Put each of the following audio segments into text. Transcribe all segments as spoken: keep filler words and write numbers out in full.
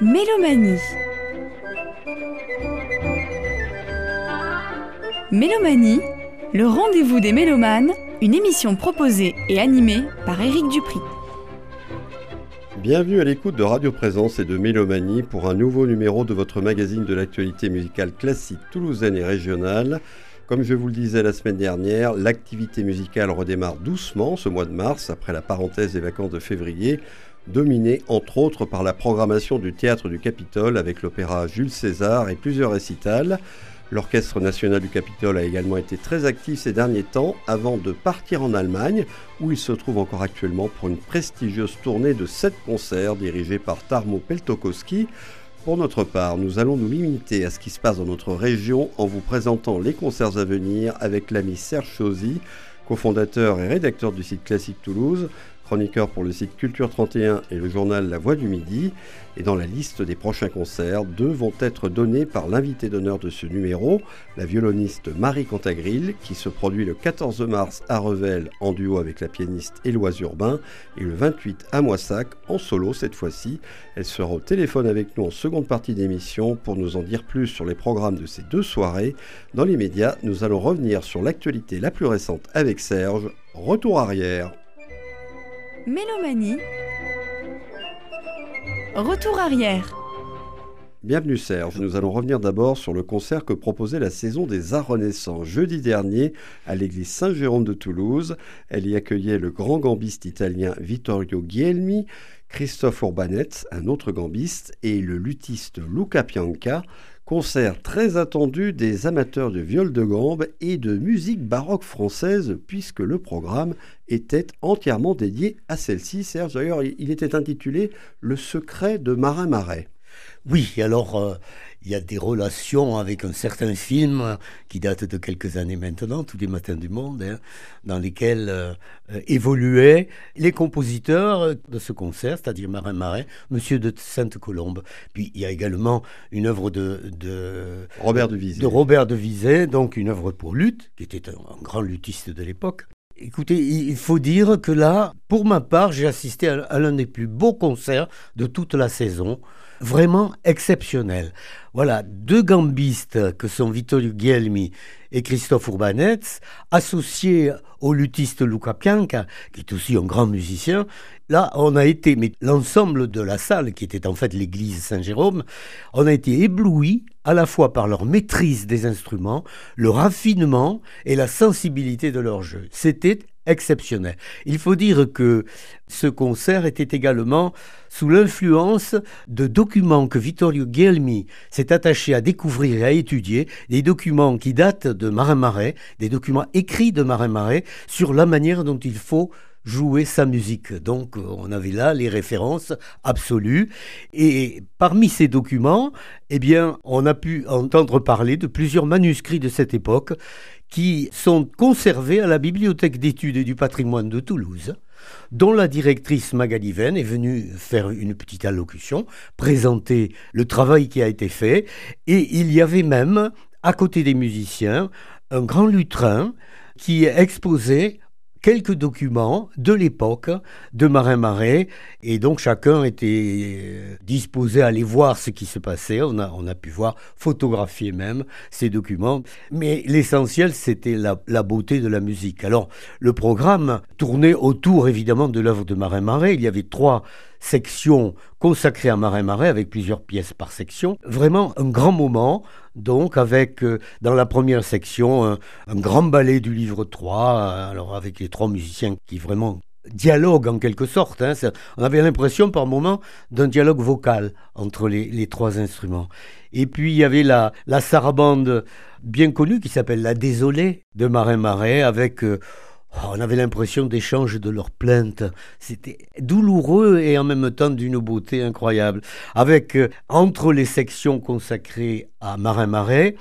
Mélomanie. Mélomanie, le rendez-vous des mélomanes, une émission proposée et animée par Éric Dupri. Bienvenue à l'écoute de Radio Présence et de Mélomanie pour un nouveau numéro de votre magazine de l'actualité musicale classique toulousaine et régionale. Comme je vous le disais la semaine dernière, l'activité musicale redémarre doucement ce mois de mars, après la parenthèse des vacances de février, dominée entre autres par la programmation du Théâtre du Capitole avec l'opéra Jules César et plusieurs récitals. L'Orchestre national du Capitole a également été très actif ces derniers temps avant de partir en Allemagne, où il se trouve encore actuellement pour une prestigieuse tournée de sept concerts dirigés par Tarmo Peltokoski. Pour notre part, nous allons nous limiter à ce qui se passe dans notre région en vous présentant les concerts à venir avec l'ami Serge Chauzy, cofondateur et rédacteur du site Classique Toulouse, chroniqueur pour le site Culture trente et un et le journal La Voix du Midi. Et dans la liste des prochains concerts, deux vont être donnés par l'invité d'honneur de ce numéro, la violoniste Marie Cantagril, qui se produit le quatorze mars à Revel en duo avec la pianiste Éloise Urbain, et le vingt-huit à Moissac en solo cette fois-ci. Elle sera au téléphone avec nous en seconde partie d'émission pour nous en dire plus sur les programmes de ces deux soirées. Dans les médias, nous allons revenir sur l'actualité la plus récente avec Serge. Retour arrière. Mélomanie. Retour arrière. Bienvenue Serge, nous allons revenir d'abord sur le concert que proposait la Saison des Arts Renaissants jeudi dernier à l'église Saint-Jérôme de Toulouse. Elle y accueillait le grand gambiste italien Vittorio Guglielmi, Christophe Urbanetz, un autre gambiste, et le luthiste Luca Pianca. Concert très attendu des amateurs de viol de gambe et de musique baroque française, puisque le programme était entièrement dédié à celle-ci. Serge, d'ailleurs, il était intitulé « Le secret de Marin Marais ». Oui, alors euh, il y a des relations avec un certain film qui date de quelques années maintenant, Tous les matins du monde, hein, dans lesquels euh, évoluaient les compositeurs de ce concert, c'est-à-dire Marin Marais, Monsieur de Sainte-Colombe. Puis il y a également une œuvre de, de, Robert de Vizet. de Robert de Vizet, donc une œuvre pour luth, qui était un, un grand luthiste de l'époque. Écoutez, il faut dire que là, pour ma part, j'ai assisté à, à l'un des plus beaux concerts de toute la saison, vraiment exceptionnel. Voilà, deux gambistes que sont Vittorio Guglielmi et Christophe Urbanetz, associés au luthiste Luca Pianca, qui est aussi un grand musicien. Là, on a été, mais l'ensemble de la salle, qui était en fait l'église Saint-Jérôme, on a été ébloui à la fois par leur maîtrise des instruments, le raffinement et la sensibilité de leur jeu. C'était exceptionnel. Il faut dire que ce concert était également sous l'influence de documents que Vittorio Guglielmi s'est attaché à découvrir et à étudier, des documents qui datent de Marin Marais, des documents écrits de Marin Marais sur la manière dont il faut jouer sa musique. Donc on avait là les références absolues, et parmi ces documents, eh bien, on a pu entendre parler de plusieurs manuscrits de cette époque qui sont conservés à la Bibliothèque d'études et du patrimoine de Toulouse, dont la directrice Magali Venn est venue faire une petite allocution, présenter le travail qui a été fait, et il y avait même, à côté des musiciens, un grand lutrin qui exposait quelques documents de l'époque de Marin Marais, et donc chacun était disposé à aller voir ce qui se passait. On a, on a pu voir, photographier même ces documents, mais l'essentiel c'était la, la beauté de la musique. Alors le programme tournait autour évidemment de l'œuvre de Marin Marais. Il y avait trois sections consacrées à Marin Marais avec plusieurs pièces par section. Vraiment un grand moment, donc avec euh, dans la première section un, un grand ballet du livre trois, euh, alors avec les trois musiciens qui vraiment dialoguent en quelque sorte. Hein. On avait l'impression par moments d'un dialogue vocal entre les, les trois instruments. Et puis il y avait la, la sarabande bien connue qui s'appelle La Désolée de Marin Marais avec... Euh, Oh, on avait l'impression d'échange de leurs plaintes. C'était douloureux et en même temps d'une beauté incroyable. Avec, euh, entre les sections consacrées à Marin Marais,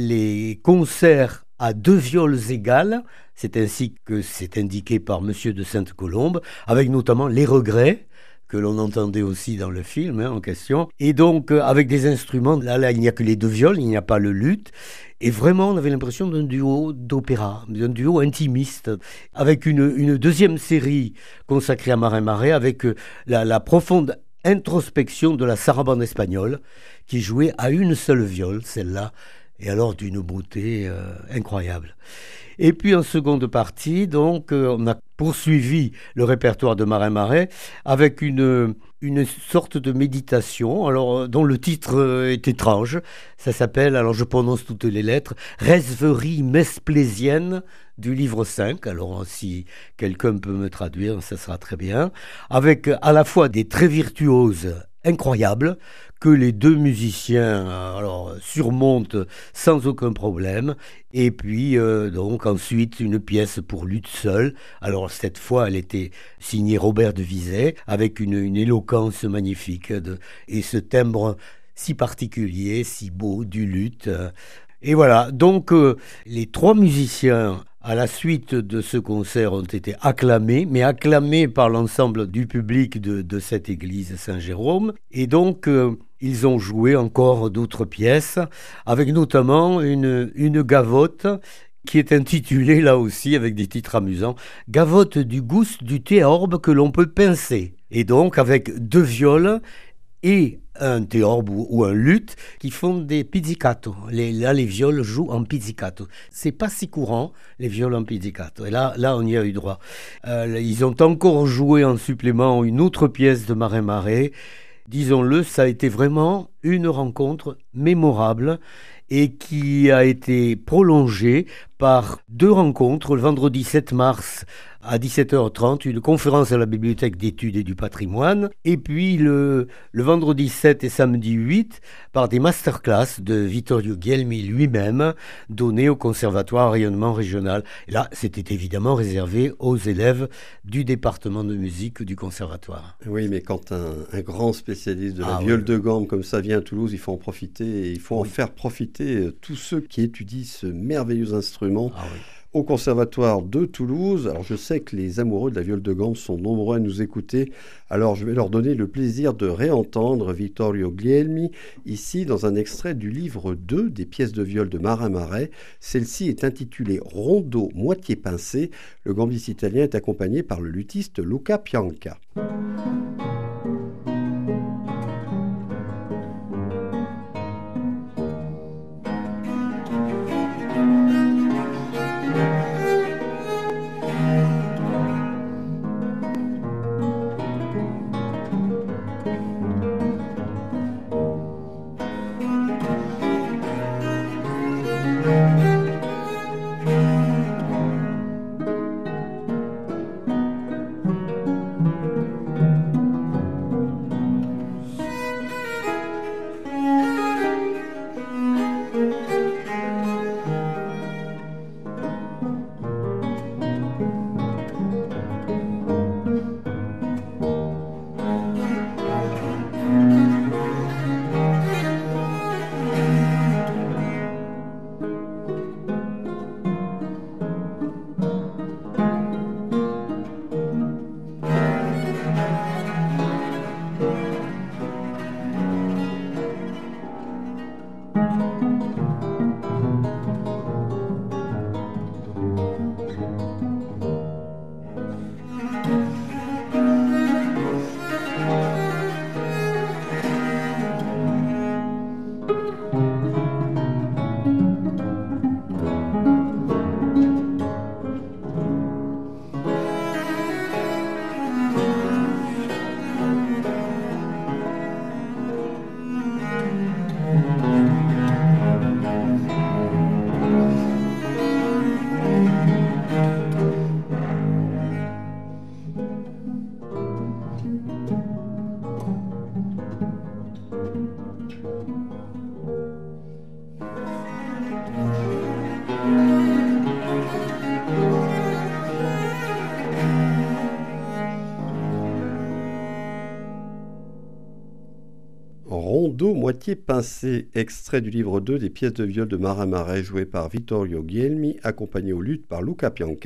les concerts à deux viols égales, c'est ainsi que c'est indiqué par Monsieur de Sainte-Colombe, avec notamment les regrets, que l'on entendait aussi dans le film hein, en question. Et donc, euh, avec des instruments, là, là, il n'y a que les deux viols, il n'y a pas le luth. Et vraiment, on avait l'impression d'un duo d'opéra, d'un duo intimiste, avec une, une deuxième série consacrée à Marin Marais, avec euh, la, la profonde introspection de la sarabande espagnole qui jouait à une seule viole, celle-là, et alors d'une beauté euh, incroyable. Et puis en seconde partie, donc, euh, on a poursuivi le répertoire de Marin Marais avec une, une sorte de méditation, alors, dont le titre euh, est étrange. Ça s'appelle, alors je prononce toutes les lettres, Rêverie mesplésienne du livre cinq. Alors si quelqu'un peut me traduire, ça sera très bien. Avec à la fois des très virtuoses incroyables, que les deux musiciens alors, surmontent sans aucun problème. Et puis, euh, donc, ensuite, une pièce pour luth seule. Alors, cette fois, elle était signée Robert de Vizet, avec une, une éloquence magnifique de, et ce timbre si particulier, si beau du luth. Et voilà, donc, euh, les trois musiciens à la suite de ce concert ont été acclamés, mais acclamés par l'ensemble du public de, de cette église Saint-Jérôme. Et donc, euh, ils ont joué encore d'autres pièces, avec notamment une, une gavotte qui est intitulée, là aussi, avec des titres amusants, « Gavotte du gousse du théorbe que l'on peut pincer ». Et donc, avec deux viols et un théorbe ou, ou un luth qui font des pizzicato. Les, là, les viols jouent en pizzicato. C'est pas si courant, les viols en pizzicato. Et là, là on y a eu droit. Euh, ils ont encore joué en supplément une autre pièce de Marin Marais. Disons-le, ça a été vraiment une rencontre mémorable et qui a été prolongée par deux rencontres. Le vendredi sept mars à dix-sept heures trente, une conférence à la Bibliothèque d'études et du patrimoine, et puis le, le vendredi sept et samedi huit, par des masterclass de Vittorio Guelmi lui-même, donnés au Conservatoire Rayonnement Régional. Et là, c'était évidemment réservé aux élèves du département de musique du Conservatoire. Oui, mais quand un, un grand spécialiste de la ah, viole oui. de gamme comme ça vient à Toulouse, il faut en profiter, et il faut oui. en faire profiter tous ceux qui étudient ce merveilleux instrument. Ah, oui. Au Conservatoire de Toulouse. Alors je sais que les amoureux de la viole de gamme sont nombreux à nous écouter, alors je vais leur donner le plaisir de réentendre Vittorio Guelmi, ici dans un extrait du livre deux des pièces de viole de Marin Marais. Celle-ci est intitulée Rondo moitié pincé. Le gambiste italien est accompagné par le luthiste Luca Pianca. Rondo moitié pincé, extrait du livre deux des pièces de viol de Marin Marais, joué par Vittorio Guelmi, accompagné au luth par Luca Pianca,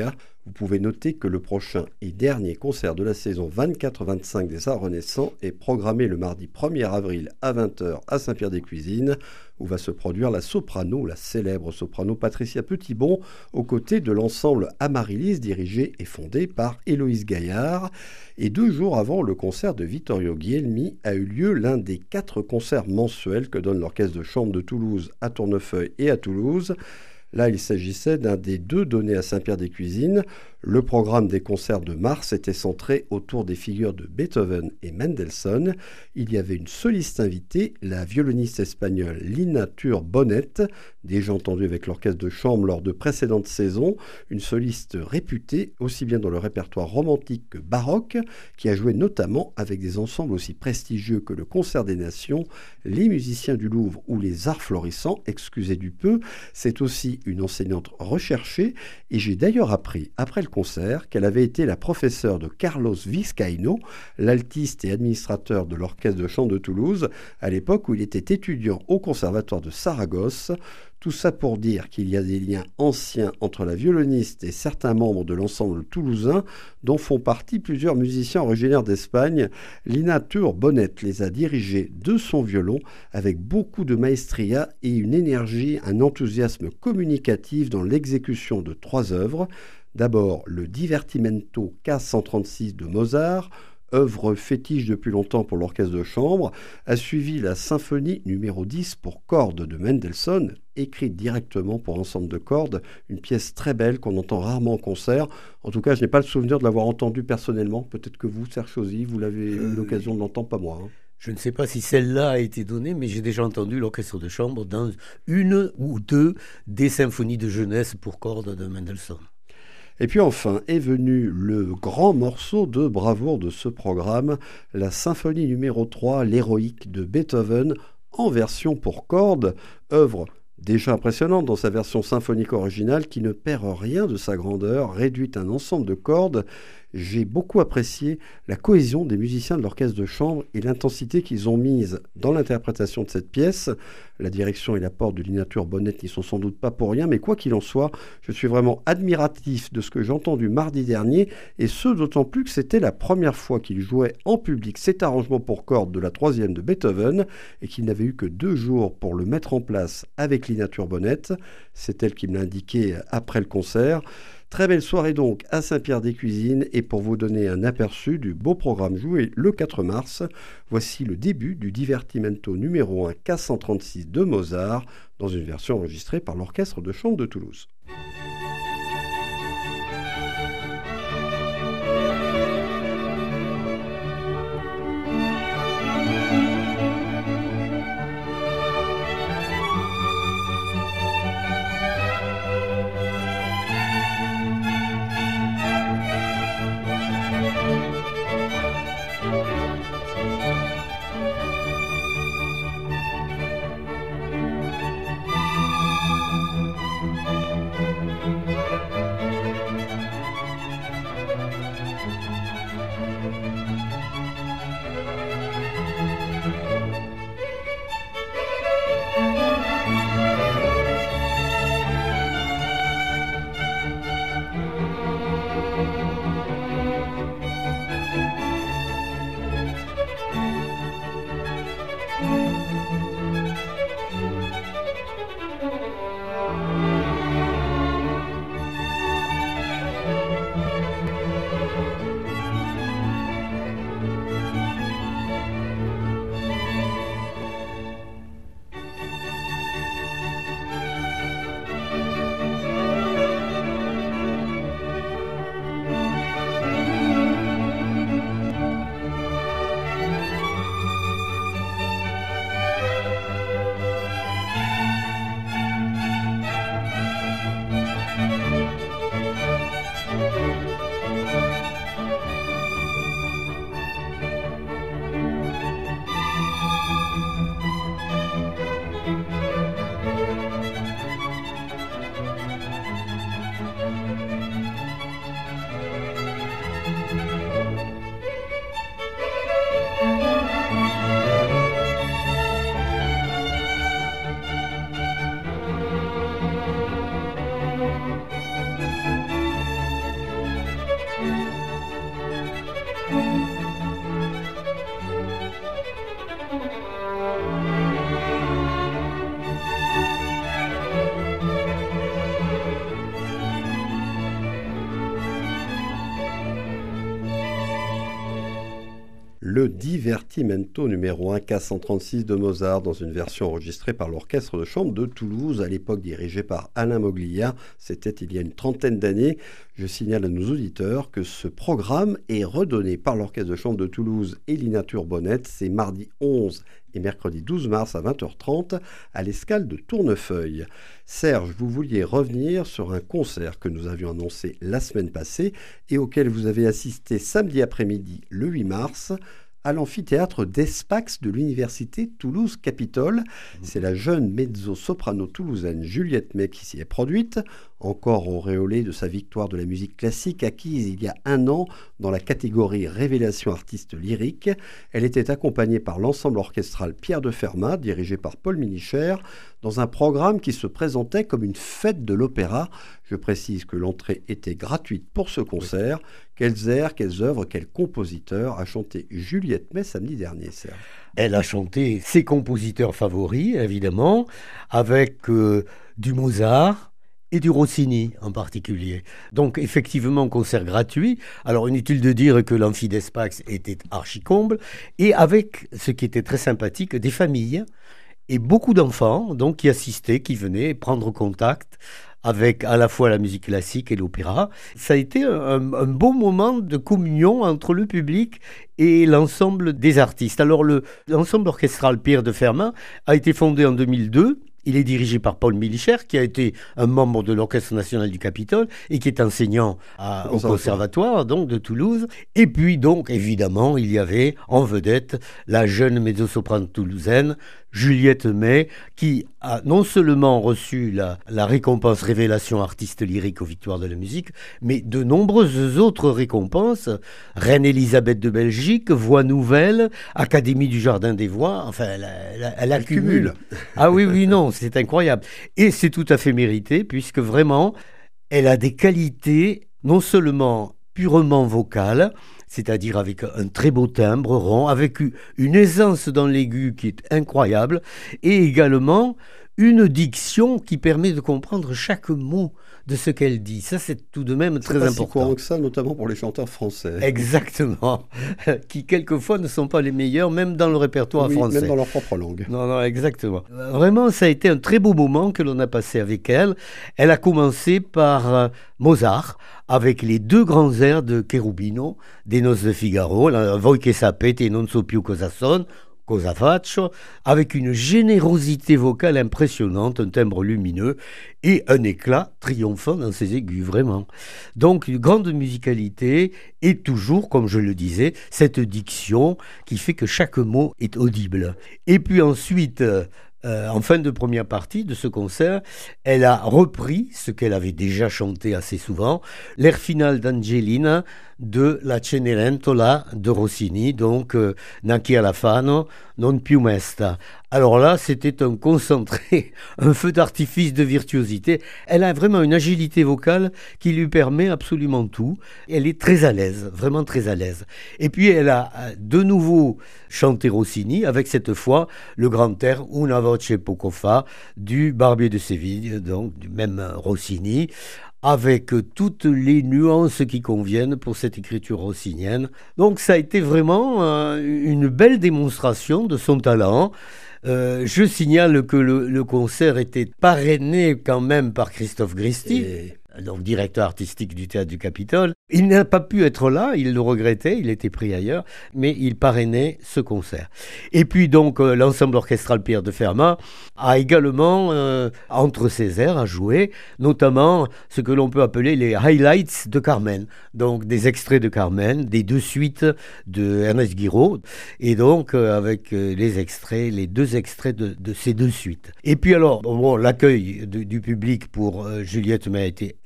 Vous pouvez noter que le prochain et dernier concert de la saison vingt-quatre vingt-cinq des Arts Renaissants est programmé le mardi premier avril à vingt heures à Saint-Pierre-des-Cuisines, où va se produire la soprano, la célèbre soprano Patricia Petitbon, aux côtés de l'ensemble Amaryllis, dirigé et fondé par Héloïse Gaillard. Et deux jours avant le concert de Vittorio Guglielmi a eu lieu l'un des quatre concerts mensuels que donne l'Orchestre de chambre de Toulouse à Tournefeuille et à Toulouse. Là, il s'agissait d'un des deux donnés à Saint-Pierre-des-Cuisines. Le programme des concerts de mars était centré autour des figures de Beethoven et Mendelssohn. Il y avait une soliste invitée, la violoniste espagnole Lina Tur-Bonet, déjà entendue avec l'orchestre de chambre lors de précédentes saisons, une soliste réputée aussi bien dans le répertoire romantique que baroque, qui a joué notamment avec des ensembles aussi prestigieux que le Concert des Nations, les Musiciens du Louvre ou les Arts Florissants, excusez du peu. C'est aussi une enseignante recherchée, et j'ai d'ailleurs appris, après le concert, qu'elle avait été la professeure de Carlos Vizcaíno, l'altiste et administrateur de l'Orchestre de chant de Toulouse, à l'époque où il était étudiant au Conservatoire de Saragosse. Tout ça pour dire qu'il y a des liens anciens entre la violoniste et certains membres de l'ensemble toulousain, dont font partie plusieurs musiciens originaires d'Espagne. Lina Tur-Bonet les a dirigés de son violon avec beaucoup de maestria et une énergie, un enthousiasme communicatif dans l'exécution de trois œuvres. D'abord, le Divertimento K cent trente-six de Mozart, œuvre fétiche depuis longtemps pour l'orchestre de chambre, a suivi la symphonie numéro dix pour cordes de Mendelssohn, écrite directement pour ensemble de cordes, une pièce très belle qu'on entend rarement en concert. En tout cas, je n'ai pas le souvenir de l'avoir entendue personnellement. Peut-être que vous, Serge Chauzy, vous l'avez eu l'occasion de l'entendre, pas moi. Hein. Je ne sais pas si celle-là a été donnée, mais j'ai déjà entendu l'orchestre de chambre dans une ou deux des symphonies de jeunesse pour cordes de Mendelssohn. Et puis enfin est venu le grand morceau de bravoure de ce programme, la symphonie numéro trois, l'héroïque de Beethoven, en version pour cordes, œuvre déjà impressionnante dans sa version symphonique originale qui ne perd rien de sa grandeur, réduite à un ensemble de cordes. J'ai beaucoup apprécié la cohésion des musiciens de l'orchestre de chambre et l'intensité qu'ils ont mise dans l'interprétation de cette pièce. La direction et l'apport de Lina Tur-Bonet n'y sont sans doute pas pour rien, mais quoi qu'il en soit, je suis vraiment admiratif de ce que j'ai entendu mardi dernier, et ce d'autant plus que c'était la première fois qu'il jouait en public cet arrangement pour cordes de la troisième de Beethoven, et qu'il n'avait eu que deux jours pour le mettre en place avec Lina Tur-Bonet. C'est elle qui me l'a indiqué après le concert. Très belle soirée donc à Saint-Pierre-des-Cuisines, et pour vous donner un aperçu du beau programme joué le quatre mars, voici le début du Divertimento numéro un K cent trente-six de Mozart dans une version enregistrée par l'Orchestre de chambre de Toulouse. Le Divertimento numéro un K cent trente-six de Mozart dans une version enregistrée par l'Orchestre de chambre de Toulouse, à l'époque dirigé par Alain Moglia. C'était il y a une trentaine d'années. Je signale à nos auditeurs que ce programme est redonné par l'Orchestre de chambre de Toulouse et Lina Turbonnette. C'est mardi onze et mercredi douze mars à vingt heures trente à l'Escale de Tournefeuille. Serge, vous vouliez revenir sur un concert que nous avions annoncé la semaine passée et auquel vous avez assisté samedi après-midi le huit mars à l'amphithéâtre d'Espax de l'Université Toulouse-Capitole. C'est la jeune mezzo-soprano toulousaine Juliette May qui s'y est produite, encore auréolée de sa victoire de la musique classique acquise il y a un an dans la catégorie Révélation artiste lyrique. Elle était accompagnée par l'ensemble orchestral Pierre de Fermat, dirigé par Paul Minicher, dans un programme qui se présentait comme une fête de l'opéra. Je précise que l'entrée était gratuite pour ce concert. Oui. Quels airs, quelles œuvres, quels compositeurs a chanté Juliette May samedi dernier, Serge? Elle a chanté ses compositeurs favoris, évidemment, avec euh, du Mozart et du Rossini en particulier. Donc effectivement, concert gratuit. Alors inutile de dire que l'amphi d'Espax était archi-comble, et avec, ce qui était très sympathique, des familles et beaucoup d'enfants donc, qui assistaient, qui venaient prendre contact avec à la fois la musique classique et l'opéra. Ça a été un, un beau moment de communion entre le public et l'ensemble des artistes. Alors le, l'ensemble orchestral Pierre de Fermat a été fondé en deux mille deux. Il est dirigé par Paul Minicher, qui a été un membre de l'Orchestre national du Capitole et qui est enseignant à, au conservatoire donc, de Toulouse. Et puis donc, évidemment, il y avait en vedette la jeune mezzo-soprano toulousaine, Juliette May, qui a non seulement reçu la, la récompense Révélation artiste lyrique aux Victoires de la musique, mais de nombreuses autres récompenses, Reine Elisabeth de Belgique, Voix nouvelle, Académie du Jardin des Voix, enfin, elle, elle, elle, elle accumule. Ah oui, oui, non, c'est incroyable. Et c'est tout à fait mérité, puisque vraiment, elle a des qualités non seulement purement vocales, c'est-à-dire avec un très beau timbre rond, avec une aisance dans l'aigu qui est incroyable, et également une diction qui permet de comprendre chaque mot de ce qu'elle dit. Ça, c'est tout de même très important. C'est pas si courant que ça, notamment pour les chanteurs français. Exactement. Qui, quelquefois, ne sont pas les meilleurs, même dans le répertoire oui, français. Même dans leur propre langue. Non, non, exactement. Vraiment, ça a été un très beau moment que l'on a passé avec elle. Elle a commencé par euh, Mozart, avec les deux grands airs de Cherubino, des Noces de Figaro, la Voi che sapete e non so più cosa son, Cosa faccio, avec une générosité vocale impressionnante, un timbre lumineux et un éclat triomphant dans ses aigus, vraiment. Donc, une grande musicalité et toujours, comme je le disais, cette diction qui fait que chaque mot est audible. Et puis ensuite, Euh, en fin de première partie de ce concert, elle a repris ce qu'elle avait déjà chanté assez souvent, l'air final d'Angelina de la Cenerentola de Rossini, donc euh, Nachi alla fano, non più mesta. Alors là, c'était un concentré, un feu d'artifice de virtuosité. Elle a vraiment une agilité vocale qui lui permet absolument tout. Elle est très à l'aise, vraiment très à l'aise. Et puis, elle a de nouveau chanté Rossini, avec cette fois le grand air Una voce poco fa du Barbier de Séville, donc du même Rossini, avec toutes les nuances qui conviennent pour cette écriture rossinienne. Donc ça a été vraiment euh, une belle démonstration de son talent. Euh, je signale que le, le concert était parrainé quand même par Christophe Gristi, Et... donc directeur artistique du Théâtre du Capitole. Il n'a pas pu être là, il le regrettait, il était pris ailleurs, mais il parrainait ce concert. Et puis donc euh, l'ensemble orchestral Pierre de Fermat a également, euh, entre ses airs, à jouer, notamment ce que l'on peut appeler les highlights de Carmen, donc des extraits de Carmen, des deux suites de Ernest Guiraud, et donc euh, avec euh, les extraits, les deux extraits de, de ces deux suites. Et puis alors, bon, l'accueil de, du public pour euh, Juliette May a été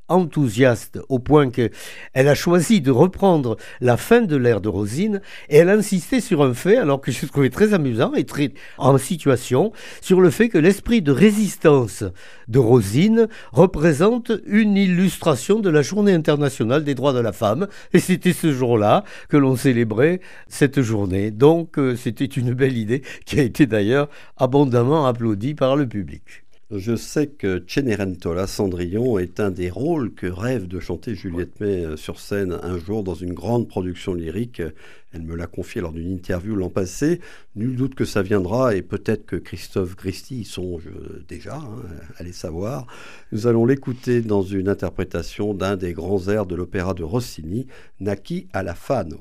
enthousiaste au point qu'elle a choisi de reprendre la fin de l'ère de Rosine et elle a insisté sur un fait, alors que je trouvais très amusant et très en situation, sur le fait que l'esprit de résistance de Rosine représente une illustration de la Journée internationale des droits de la femme. Et c'était ce jour-là que l'on célébrait cette journée. Donc euh, c'était une belle idée qui a été d'ailleurs abondamment applaudie par le public. Je sais que Cenerentola, Cendrillon, est un des rôles que rêve de chanter Juliette May sur scène un jour dans une grande production lyrique. Elle me l'a confié lors d'une interview l'an passé. Nul doute que ça viendra et peut-être que Christophe Christie y songe déjà, hein, allez savoir. Nous allons l'écouter dans une interprétation d'un des grands airs de l'opéra de Rossini, Naquit alla Fano.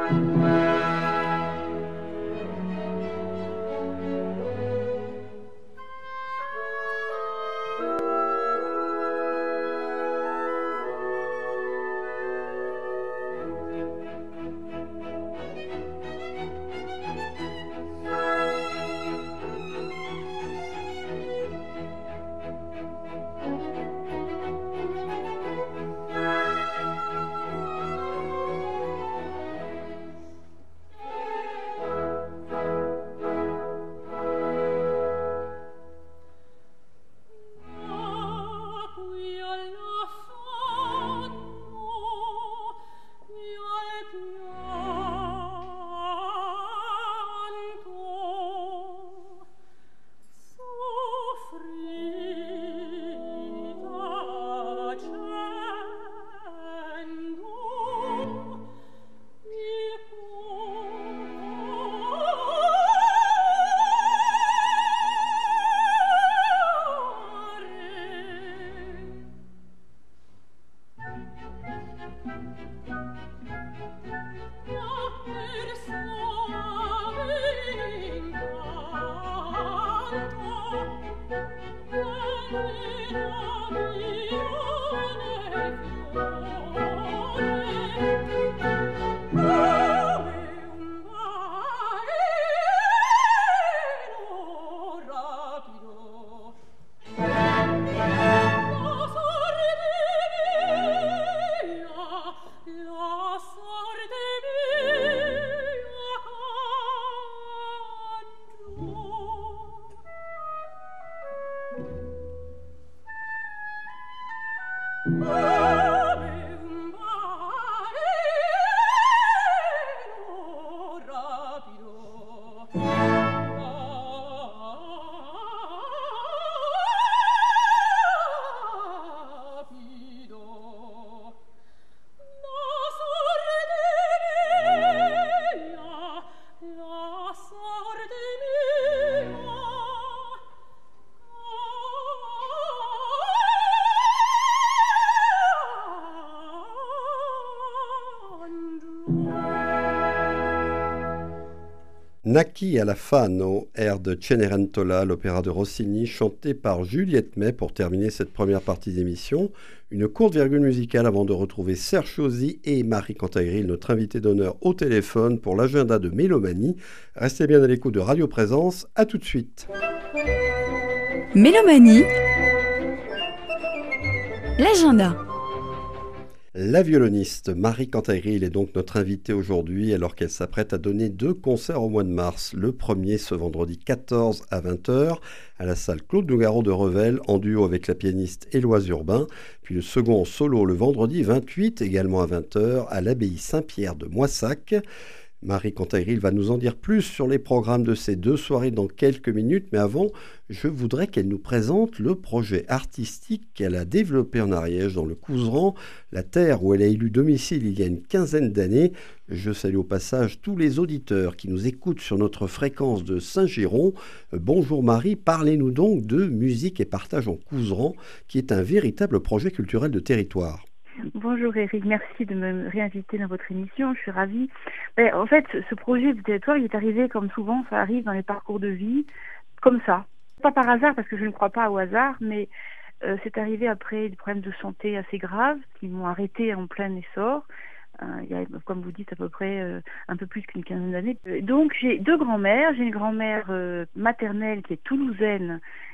Naquit alla Fano, air de Cenerentola, l'opéra de Rossini, chanté par Juliette May pour terminer cette première partie d'émission. Une courte virgule musicale avant de retrouver Serge Chauzy et Marie Cantagril, notre invité d'honneur au téléphone pour l'agenda de Mélomanie. Restez bien à l'écoute de Radio Présence, à tout de suite. Mélomanie, l'agenda. La violoniste Marie Cantagril est donc notre invitée aujourd'hui alors qu'elle s'apprête à donner deux concerts au mois de mars. Le premier ce vendredi quatorze à vingt heures à la salle Claude Nougaro de Revel en duo avec la pianiste Éloise Urbain. Puis le second en solo le vendredi vingt-huit également à vingt heures à l'abbaye Saint-Pierre de Moissac. Marie Cantagril va nous en dire plus sur les programmes de ces deux soirées dans quelques minutes, mais avant, je voudrais qu'elle nous présente le projet artistique qu'elle a développé en Ariège, dans le Couserans, la terre où elle a élu domicile il y a une quinzaine d'années. Je salue au passage tous les auditeurs qui nous écoutent sur notre fréquence de Saint-Giron. Bonjour Marie, parlez-nous donc de Musique et Partage en Couserans, qui est un véritable projet culturel de territoire. Bonjour Eric, merci de me réinviter dans votre émission, je suis ravie. Ben, en fait, ce projet de territoire, il est arrivé comme souvent, ça arrive dans les parcours de vie, comme ça. Pas par hasard, parce que je ne crois pas au hasard, mais euh, c'est arrivé après des problèmes de santé assez graves qui m'ont arrêté en plein essor. Euh, il y a, comme vous dites, à peu près euh, un peu plus qu'une quinzaine d'années. Donc j'ai deux grands-mères, j'ai une grand-mère euh, maternelle qui est toulousaine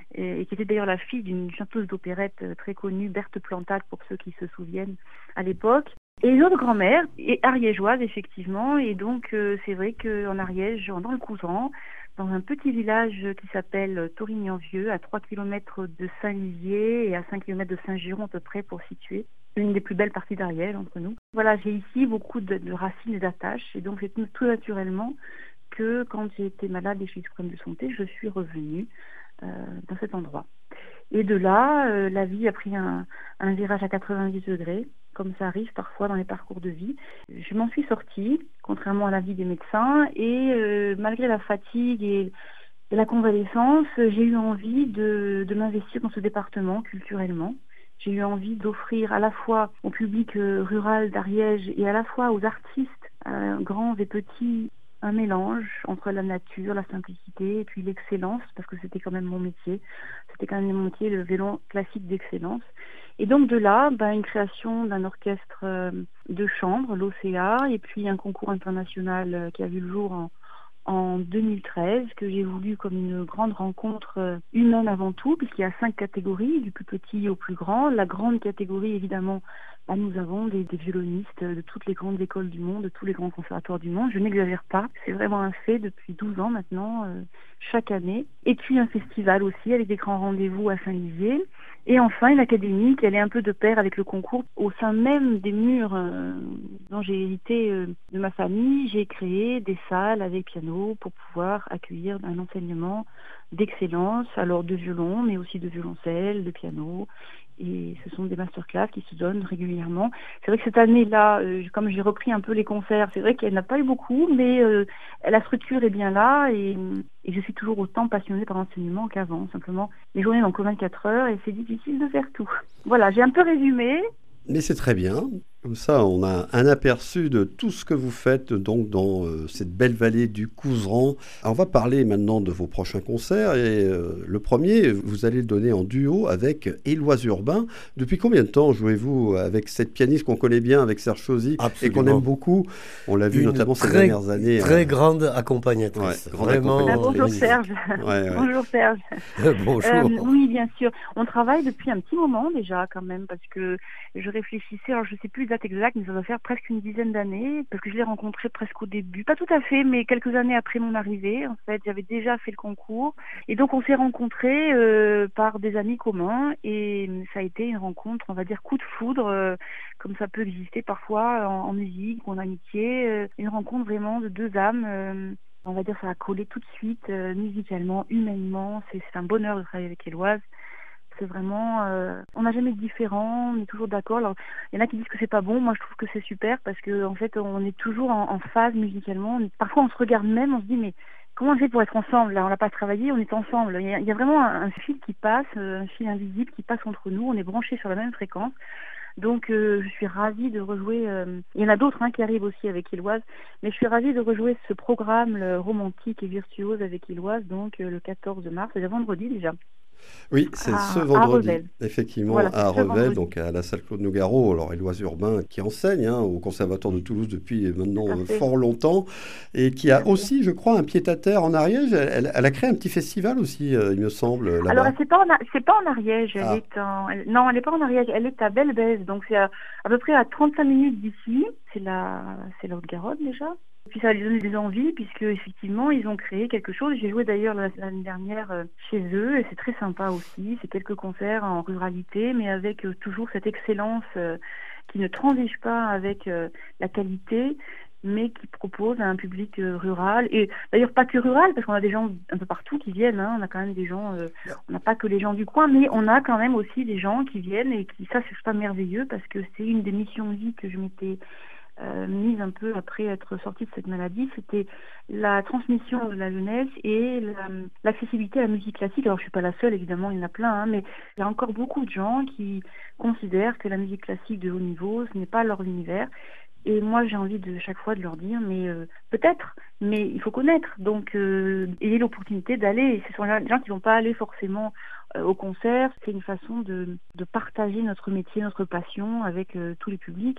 et, et qui était d'ailleurs la fille d'une chanteuse d'opérette très connue, Berthe Plantat, pour ceux qui se souviennent à l'époque. Et une autre grand-mère, et ariégeoise effectivement, et donc euh, c'est vrai qu'en Ariège, dans le Couserans, dans un petit village qui s'appelle Torignan-Vieux, à trois kilomètres de Saint-Lizier et à cinq kilomètres de Saint-Giron à peu près pour situer, une des plus belles parties d'Ariège entre nous. Voilà, j'ai ici beaucoup de, de racines et d'attaches, et donc c'est tout, tout naturellement que quand j'ai été malade et chez le problème de santé, je suis revenue euh, dans cet endroit. Et de là, euh, la vie a pris un, un virage à quatre-vingt-dix degrés, comme ça arrive parfois dans les parcours de vie. Je m'en suis sortie, contrairement à l'avis des médecins, et euh, malgré la fatigue et, et la convalescence, j'ai eu envie de, de m'investir dans ce département culturellement. J'ai eu envie d'offrir à la fois au public euh, rural d'Ariège et à la fois aux artistes, euh, grands et petits, un mélange entre la nature, la simplicité et puis l'excellence, parce que c'était quand même mon métier. C'était quand même mon métier, le violon classique d'excellence. Et donc de là, ben, une création d'un orchestre euh, de chambre, l'O C A, et puis un concours international euh, qui a vu le jour en, en deux mille treize, que j'ai voulu comme une grande rencontre euh, humaine avant tout, puisqu'il y a cinq catégories, du plus petit au plus grand. La grande catégorie, évidemment, bah, nous avons des, des violonistes de toutes les grandes écoles du monde, de tous les grands conservatoires du monde. Je n'exagère pas, c'est vraiment un fait depuis douze ans maintenant, euh, chaque année. Et puis un festival aussi, avec des grands rendez-vous à Saint-Lizier. Et enfin, une académie qui allait un peu de pair avec le concours. Au sein même des murs euh, dont j'ai hérité euh, de ma famille, j'ai créé des salles avec piano pour pouvoir accueillir un enseignement d'excellence, alors de violon, mais aussi de violoncelle, de piano. Et ce sont des masterclass qui se donnent régulièrement. C'est vrai que cette année-là, euh, comme j'ai repris un peu les concerts, c'est vrai qu'il n'y en a pas eu beaucoup, mais euh, la structure est bien là et, et je suis toujours autant passionnée par l'enseignement qu'avant. Simplement, les journées n'ont que vingt-quatre heures et c'est difficile de faire tout. Voilà, j'ai un peu résumé. Mais c'est très bien. Comme ça, on a un aperçu de tout ce que vous faites donc dans euh, cette belle vallée du Couserans. Alors, on va parler maintenant de vos prochains concerts. Et euh, le premier, vous allez le donner en duo avec Éloise Urbain. Depuis combien de temps jouez-vous avec cette pianiste qu'on connaît bien, avec Serge Chauzy, et qu'on aime beaucoup? On l'a vu Une notamment ces très, dernières années. Très euh... grande accompagnatrice. Ouais, grande Vraiment. accompagnatrice. Ah, bonjour Serge. Ouais, ouais. Bonjour Serge. Bonjour. Euh, oui, bien sûr. On travaille depuis un petit moment déjà quand même, parce que je réfléchissais, alors je ne sais plus la date exacte, mais ça doit faire presque une dizaine d'années, parce que je l'ai rencontré presque au début, pas tout à fait, mais quelques années après mon arrivée. En fait, j'avais déjà fait le concours, et donc on s'est rencontrés euh, par des amis communs, et ça a été une rencontre, on va dire coup de foudre, euh, comme ça peut exister parfois en, en musique ou en amitié, euh, une rencontre vraiment de deux âmes. Euh, on va dire ça a collé tout de suite, euh, musicalement, humainement. C'est, c'est un bonheur de travailler avec Éloise. C'est vraiment, euh, on n'a jamais de différent, on est toujours d'accord. Alors, il y en a qui disent que c'est pas bon, moi je trouve que c'est super parce que en fait, on est toujours en, en phase musicalement. On est, parfois, on se regarde même, on se dit mais comment on fait pour être ensemble? Là, on n'a pas travaillé, on est ensemble. Il y a, il y a vraiment un, un fil qui passe, un fil invisible qui passe entre nous. On est branchés sur la même fréquence. Donc, euh, je suis ravie de rejouer. Euh, il y en a d'autres hein, qui arrivent aussi avec Éloise, mais je suis ravie de rejouer ce programme le romantique et virtuose avec Éloise. Donc, euh, le quatorze mars, c'est vendredi déjà. Oui, c'est à, ce vendredi, à effectivement, voilà, à Revel, donc vendredi. à la salle Claude Nougaro. Alors, Éloise Urbain, qui enseigne hein, au Conservatoire de Toulouse depuis maintenant fort longtemps, et qui a aussi, je crois, un pied-à-terre en Ariège. Elle, elle, elle a créé un petit festival aussi, euh, il me semble, là-bas. Alors, c'est pas en, c'est pas en Ariège, elle ah. est en... Elle, non, elle n'est pas en Ariège, elle est à Belle-Bèze, donc c'est à, à peu près à trente-cinq minutes d'ici. C'est la, c'est la Haute-Garonne déjà. Puis ça va lui donner des envies, puisque effectivement ils ont créé quelque chose. J'ai joué d'ailleurs l'année dernière chez eux, et c'est très sympa aussi. C'est quelques concerts en ruralité, mais avec euh, toujours cette excellence euh, qui ne transige pas avec euh, la qualité, mais qui propose à un public euh, rural. Et d'ailleurs pas que rural, parce qu'on a des gens un peu partout qui viennent. Hein. On a quand même des gens, euh, on n'a pas que les gens du coin, mais on a quand même aussi des gens qui viennent, et qui ça c'est pas merveilleux, parce que c'est une des missions de vie que je m'étais Euh, mise un peu après être sortie de cette maladie, c'était la transmission de la jeunesse et la, l'accessibilité à la musique classique. Alors je suis pas la seule, évidemment, il y en a plein, hein, mais il y a encore beaucoup de gens qui considèrent que la musique classique de haut niveau, ce n'est pas leur univers. Et moi, j'ai envie de chaque fois de leur dire, mais euh, peut-être, mais il faut connaître. Donc, euh, ayez l'opportunité d'aller. Ce sont les gens qui vont pas aller forcément euh, au concert. C'est une façon de, de partager notre métier, notre passion avec euh, tous les publics.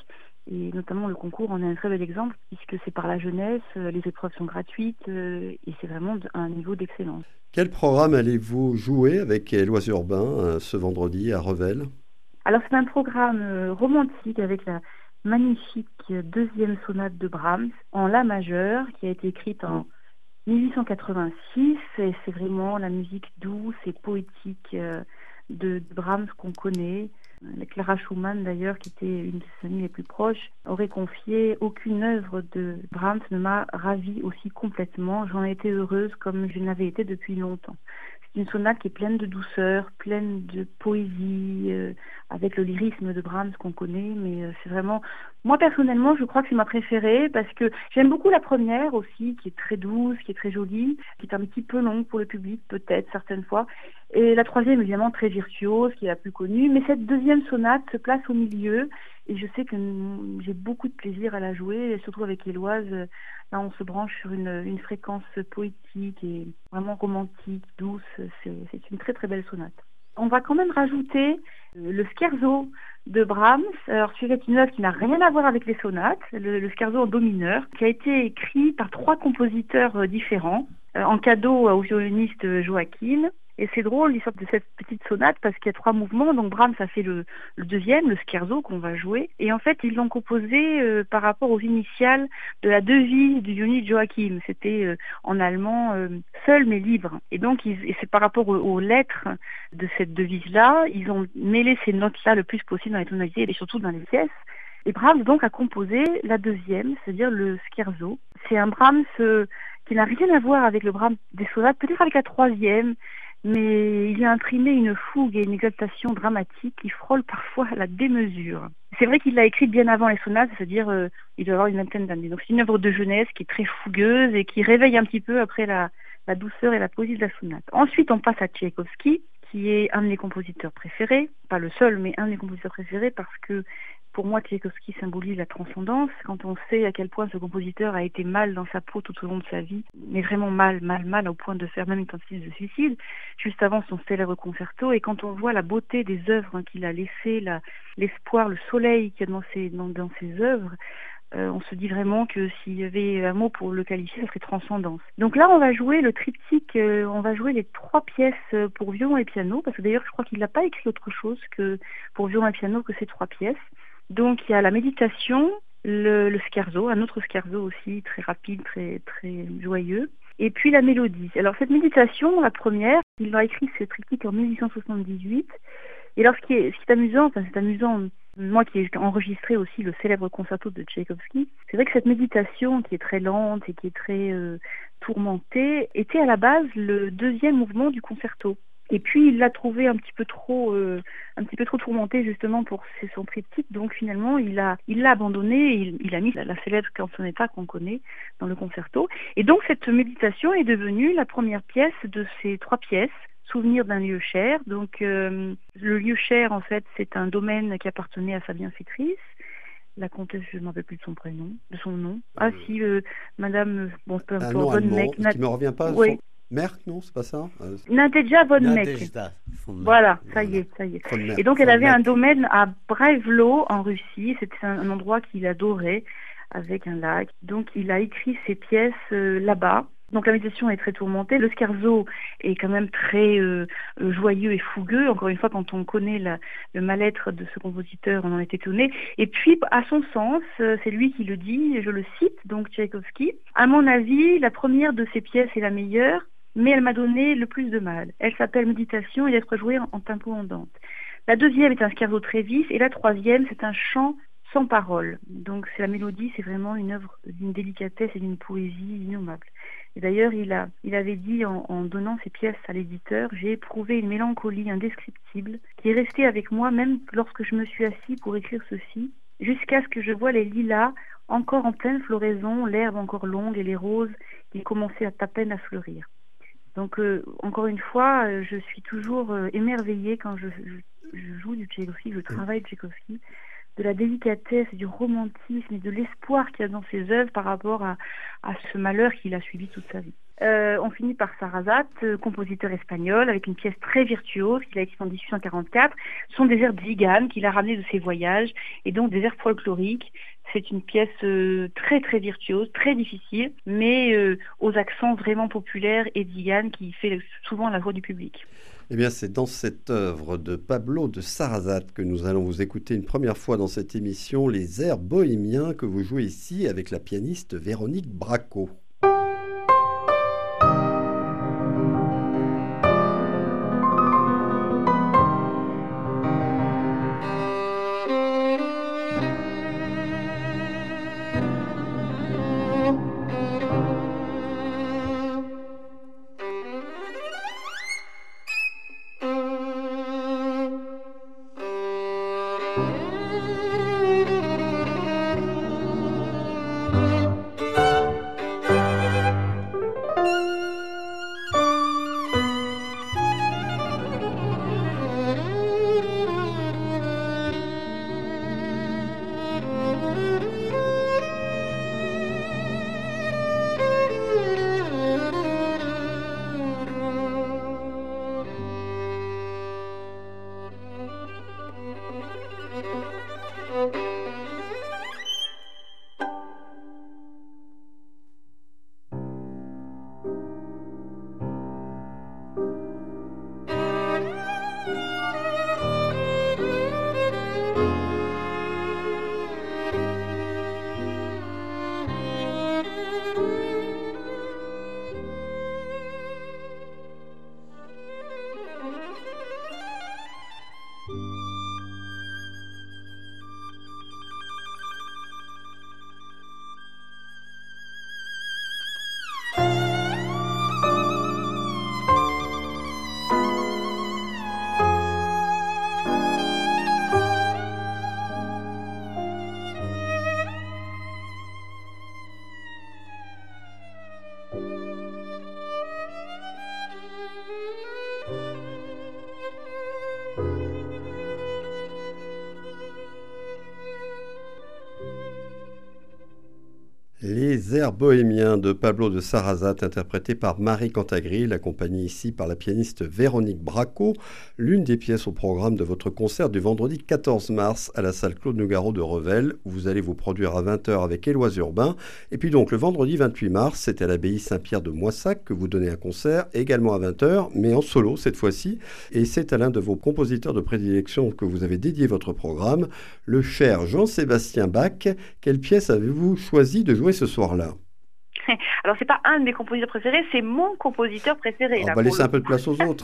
Et notamment le concours en est un très bel exemple, puisque c'est par la jeunesse, les épreuves sont gratuites et c'est vraiment un niveau d'excellence. Quel programme allez-vous jouer avec Éloi Urbain ce vendredi à Revel? Alors c'est un programme romantique avec la magnifique deuxième sonate de Brahms en La majeur qui a été écrite en mille huit cent quatre-vingt-six et c'est vraiment la musique douce et poétique de Brahms qu'on connaît. Clara Schumann d'ailleurs, qui était une de ses amies les plus proches, aurait confié « Aucune œuvre de Brahms ne m'a ravie aussi complètement, j'en ai été heureuse comme je n'avais été depuis longtemps ». C'est une sonate qui est pleine de douceur, pleine de poésie, euh, avec le lyrisme de Brahms qu'on connaît, mais euh, c'est vraiment... Moi, personnellement, je crois que c'est ma préférée, parce que j'aime beaucoup la première aussi, qui est très douce, qui est très jolie, qui est un petit peu longue pour le public, peut-être, certaines fois, et la troisième, évidemment, très virtuose, qui est la plus connue, mais cette deuxième sonate se place au milieu, et je sais que mm, j'ai beaucoup de plaisir à la jouer, et surtout avec Éloise. Là, on se branche sur une, une fréquence poétique et vraiment romantique, douce. C'est, c'est une très très belle sonate. On va quand même rajouter le scherzo de Brahms. Alors, c'est une œuvre qui n'a rien à voir avec les sonates, le, le scherzo en do mineur, qui a été écrit par trois compositeurs différents, en cadeau au violoniste Joachim. Et c'est drôle l'histoire de cette petite sonate parce qu'il y a trois mouvements. Donc Brahms a fait le, le deuxième, le scherzo qu'on va jouer. Et en fait, ils l'ont composé euh, par rapport aux initiales de la devise du violoniste Joachim. C'était euh, en allemand euh, « seul mais libre ». Et donc, ils, et c'est par rapport aux, aux lettres de cette devise-là, ils ont mêlé ces notes-là le plus possible dans les tonalités et surtout dans les pièces. Et Brahms donc a composé la deuxième, c'est-à-dire le scherzo. C'est un Brahms euh, qui n'a rien à voir avec le Brahms des sonates, peut-être avec la troisième, mais il y a imprimé une fougue et une exaltation dramatique qui frôle parfois la démesure. C'est vrai qu'il l'a écrite bien avant les sonates, c'est-à-dire euh, il doit avoir une vingtaine d'années. Donc c'est une œuvre de jeunesse qui est très fougueuse et qui réveille un petit peu après la, la douceur et la poésie de la sonate. Ensuite, on passe à Tchaïkovski, qui est un de mes compositeurs préférés, pas le seul, mais un de mes compositeurs préférés parce que pour moi, Tchaïkovski symbolise la transcendance. Quand on sait à quel point ce compositeur a été mal dans sa peau tout au long de sa vie, mais vraiment mal, mal, mal, au point de faire même une tentative de suicide, juste avant son célèbre concerto, et quand on voit la beauté des œuvres hein, qu'il a laissées, la, l'espoir, le soleil qu'il y a dans ses, dans, dans ses œuvres, euh, on se dit vraiment que s'il y avait un mot pour le qualifier, ce serait transcendance. Donc là, on va jouer le triptyque, euh, on va jouer les trois pièces pour violon et piano, parce que d'ailleurs, je crois qu'il n'a pas écrit autre chose que pour violon et piano que ces trois pièces. Donc il y a la méditation, le, le scherzo, un autre scherzo aussi très rapide, très très joyeux, et puis la mélodie. Alors cette méditation, la première, il a écrit ce triptyque en mille huit cent soixante-dix-huit. Et alors ce qui est, ce qui est amusant, enfin c'est amusant, moi qui ai enregistré aussi le célèbre concerto de Tchaïkovski, c'est vrai que cette méditation qui est très lente et qui est très euh, tourmentée était à la base le deuxième mouvement du concerto. Et puis il l'a trouvé un petit peu trop, euh, un petit peu trop tourmenté justement pour son triptyque. Donc finalement il a, il l'a abandonné. Et il, il a mis la, la célèbre canzonetta qu'on connaît dans le concerto. Et donc cette méditation est devenue la première pièce de ces trois pièces. Souvenir d'un lieu cher. Donc euh, le lieu cher en fait c'est un domaine qui appartenait à sa bienfaitrice. La comtesse, je ne me rappelle plus de son prénom, de son nom. Ah euh... si, euh, Madame, bon peu importe, Von Meck. Qui me revient pas. Oui. Son... Merck, non, c'est pas ça euh... Nadejda von Meck. Voilà, ça y est, ça y est. Et donc elle avait un domaine à Brevlo en Russie. C'était un, un endroit qu'il adorait, avec un lac. Donc il a écrit ses pièces euh, là-bas. Donc la méditation est très tourmentée. Le scherzo est quand même très euh, joyeux et fougueux. Encore une fois, quand on connaît la, le mal-être de ce compositeur, on en est étonné. Et puis, à son sens, euh, c'est lui qui le dit, je le cite, donc Tchaïkovski. À mon avis, la première de ces pièces est la meilleure, mais elle m'a donné le plus de mal. Elle s'appelle Méditation et d'être jouée en, en tempo andante. La deuxième est un scherzo très vif et la troisième, c'est un chant sans parole. Donc c'est la mélodie, c'est vraiment une œuvre d'une délicatesse et d'une poésie innommable. Et d'ailleurs, il, a, il avait dit en, en donnant ces pièces à l'éditeur, j'ai éprouvé une mélancolie indescriptible qui est restée avec moi même lorsque je me suis assis pour écrire ceci, jusqu'à ce que je vois les lilas encore en pleine floraison, l'herbe encore longue et les roses qui commençaient à, à peine à fleurir. Donc, euh, encore une fois, euh, je suis toujours euh, émerveillée quand je, je, je joue du Tchaïkovski, je travaille du Tchaïkovski, de la délicatesse, du romantisme et de l'espoir qu'il y a dans ses œuvres par rapport à, à ce malheur qu'il a subi toute sa vie. Euh, on finit par Sarrazat, euh, compositeur espagnol, avec une pièce très virtuose qu'il a écrite en dix-huit cent quarante-quatre. Ce sont des airs de Zigan qu'il a ramenés de ses voyages, et donc des airs folkloriques. C'est une pièce euh, très très virtuose, très difficile, mais euh, aux accents vraiment populaires et d'Yann qui fait souvent la voix du public. Eh bien, c'est dans cette œuvre de Pablo de Sarrazate que nous allons vous écouter une première fois dans cette émission, les airs bohémiens que vous jouez ici avec la pianiste Véronique Bracco. Les airs bohémiens de Pablo de Sarrazate, interprétés par Marie Cantagril, accompagnée ici par la pianiste Véronique Bracco, l'une des pièces au programme de votre concert du vendredi quatorze mars à la salle Claude Nougaro de Revel, où vous allez vous produire à vingt heures avec Éloi Urbain. Et puis donc le vendredi vingt-huit mars, c'est à l'abbaye Saint-Pierre de Moissac que vous donnez un concert, également à vingt heures, mais en solo cette fois-ci. Et c'est à l'un de vos compositeurs de prédilection que vous avez dédié votre programme, le cher Jean-Sébastien Bach. Quelle pièce avez-vous choisi de jouer ce soir-là? Alors, c'est pas un de mes compositeurs préférés, c'est mon compositeur préféré. On là, va laisser le... un peu de place aux autres.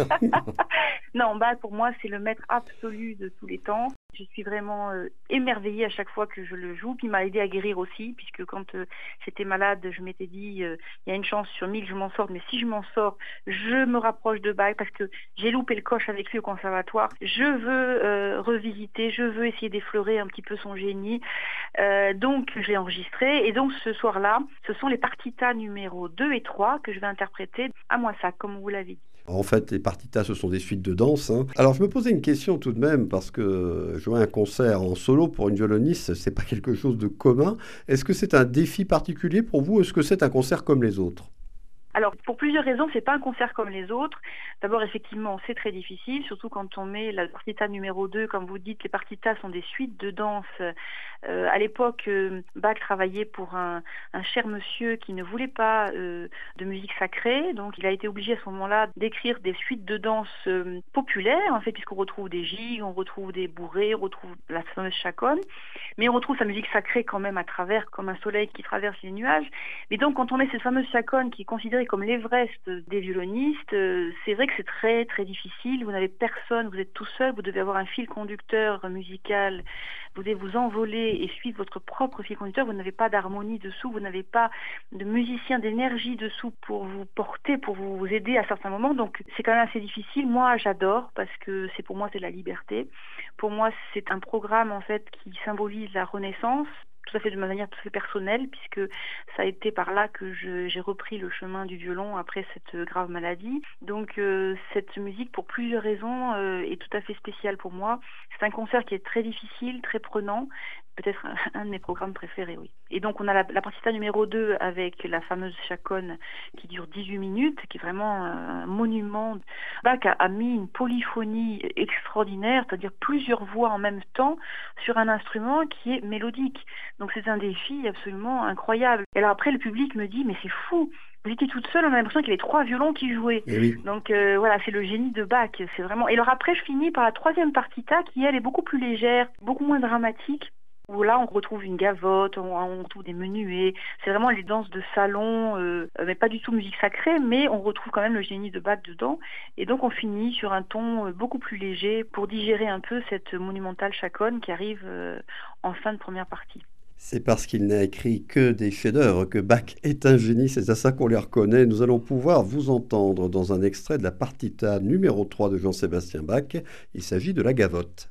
Non, Bach, pour moi, c'est le maître absolu de tous les temps. Je suis vraiment euh, émerveillée à chaque fois que je le joue. Puis il m'a aidé à guérir aussi, puisque quand euh, j'étais malade, je m'étais dit, euh, il y a une chance sur mille que je m'en sorte, mais si je m'en sors, je me rapproche de Bach, parce que j'ai loupé le coche avec lui au conservatoire. Je veux euh, revisiter, je veux essayer d'effleurer un petit peu son génie. Euh, donc, je l'ai enregistré. Et donc, ce soir-là, ce sont les partitas numéro deux et trois que je vais interpréter à Moissac, comme vous l'avez dit. En fait, les partitas, ce sont des suites de danse. Hein. Alors, je me posais une question tout de même, parce que jouer un concert en solo pour une violoniste, c'est pas quelque chose de commun. Est-ce que c'est un défi particulier pour vous? Est-ce que c'est un concert comme les autres? Alors, pour plusieurs raisons, c'est pas un concert comme les autres. D'abord, effectivement, c'est très difficile, surtout quand on met la partita numéro deux, comme vous dites, les partitas sont des suites de danse. Euh, à l'époque, euh, Bach travaillait pour un, un cher monsieur qui ne voulait pas euh, de musique sacrée, donc il a été obligé à ce moment-là d'écrire des suites de danse euh, populaires, en fait, puisqu'on retrouve des gigues, on retrouve des bourrées, on retrouve la fameuse chaconne, mais on retrouve sa musique sacrée quand même à travers, comme un soleil qui traverse les nuages. Mais donc, quand on met cette fameuse chaconne qui est considérée comme l'Everest des violonistes, euh, c'est vrai que c'est très très difficile, vous n'avez personne, vous êtes tout seul, vous devez avoir un fil conducteur musical, vous devez vous envoler et suivre votre propre fil conducteur, vous n'avez pas d'harmonie dessous, vous n'avez pas de musicien d'énergie dessous pour vous porter, pour vous aider à certains moments, donc c'est quand même assez difficile. Moi j'adore parce que c'est pour moi c'est la liberté, pour moi c'est un programme en fait qui symbolise la renaissance, tout à fait de manière tout à fait personnelle, puisque ça a été par là que je, j'ai repris le chemin du violon après cette grave maladie. Donc euh, cette musique, pour plusieurs raisons, euh, est tout à fait spéciale pour moi. C'est un concert qui est très difficile, très prenant, peut-être un, un de mes programmes préférés, oui. Et donc on a la, la partita numéro deux avec la fameuse chaconne qui dure dix-huit minutes, qui est vraiment un monument. Bach a, a mis une polyphonie extraordinaire, c'est-à-dire plusieurs voix en même temps sur un instrument qui est mélodique. Donc c'est un défi absolument incroyable. Et alors après le public me dit mais c'est fou. J'étais toute seule, on a l'impression qu'il y avait trois violons qui jouaient. Oui. Donc euh, voilà, c'est le génie de Bach. C'est vraiment. Et alors après, je finis par la troisième partita qui elle est beaucoup plus légère, beaucoup moins dramatique. Où là, on retrouve une gavotte, on, on retrouve des menuets. C'est vraiment les danses de salon, euh, mais pas du tout musique sacrée, mais on retrouve quand même le génie de Bach dedans. Et donc, on finit sur un ton beaucoup plus léger pour digérer un peu cette monumentale chaconne qui arrive euh, en fin de première partie. C'est parce qu'il n'a écrit que des chefs-d'œuvre que Bach est un génie, c'est à ça qu'on les reconnaît. Nous allons pouvoir vous entendre dans un extrait de la partita numéro trois de Jean-Sébastien Bach. Il s'agit de la gavotte.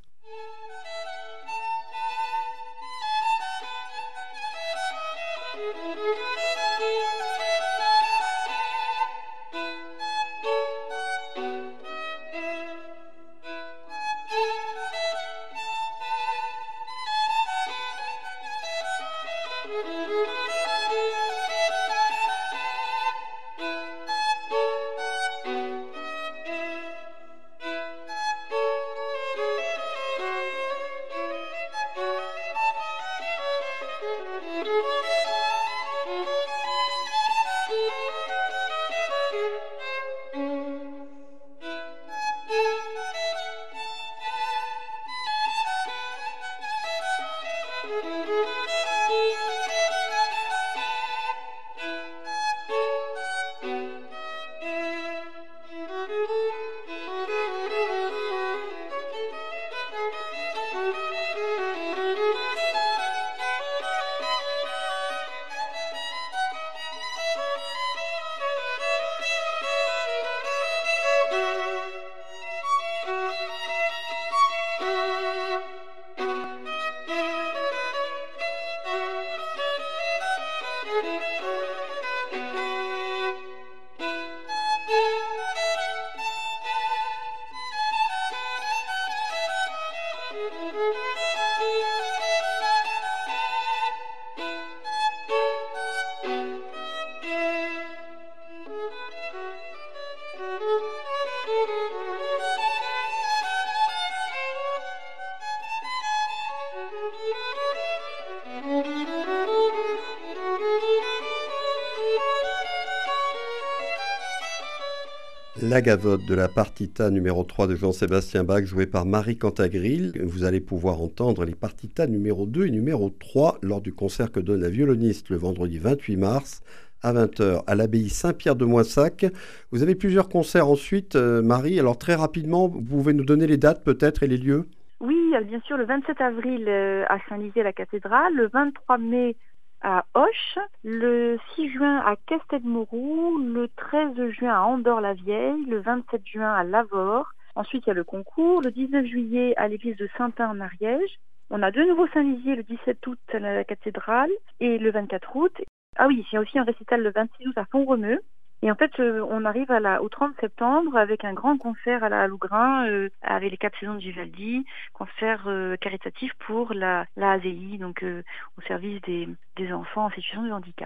La gavotte de la partita numéro trois de Jean-Sébastien Bach, jouée par Marie Cantagril. Vous allez pouvoir entendre les partitas numéro deux et numéro trois lors du concert que donne la violoniste le vendredi vingt-huit mars à vingt heures à l'abbaye Saint-Pierre de Moissac. Vous avez plusieurs concerts ensuite, euh, Marie. Alors très rapidement, vous pouvez nous donner les dates peut-être et les lieux ? Oui, bien sûr, le vingt-sept avril euh, à Saint-Lizier à la cathédrale, le vingt-trois mai à Auch, le six juin à Castelmourou, le treize juin à Andorre-la-Vieille, le vingt-sept juin à Lavore. Ensuite, il y a le concours, le dix-neuf juillet à l'église de Saint-Pin en Ariège. On a de nouveau Saint-Lizier le dix-sept août à la cathédrale et le vingt-quatre août. Ah oui, il y a aussi un récital le vingt-six août à Font-Romeu. Et en fait, euh, on arrive à la, au trente septembre avec un grand concert à la Lougrain euh, avec les quatre saisons de Vivaldi, concert euh, caritatif pour la, la A S E I, donc euh, au service des, des enfants en situation de handicap.